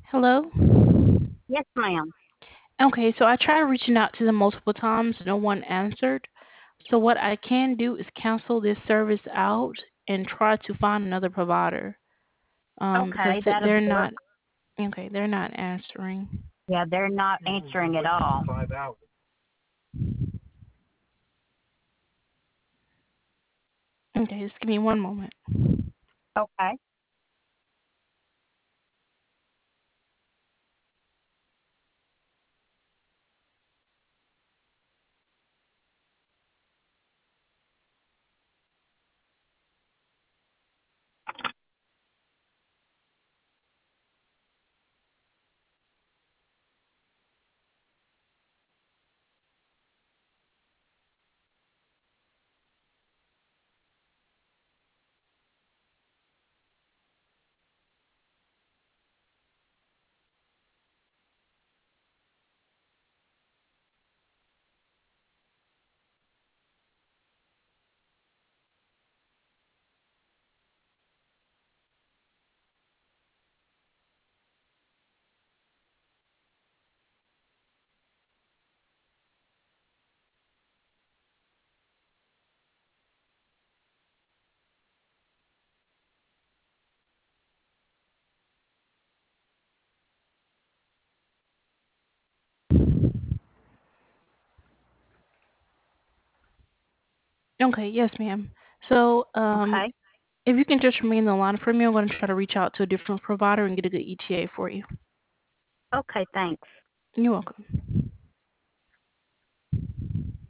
Hello? Yes, ma'am. Okay, so I tried reaching out to them multiple times. No one answered. So what I can do is cancel this service out and try to find another provider. Because Okay, that'll they're work. not okay. They're not answering. Yeah, they're not answering at all. Okay, just give me one moment. Okay. Okay, yes, ma'am. So Okay. if you can just remain on the line for me, I'm going to try to reach out to a different provider and get a good ETA for you. Okay, thanks. You're welcome.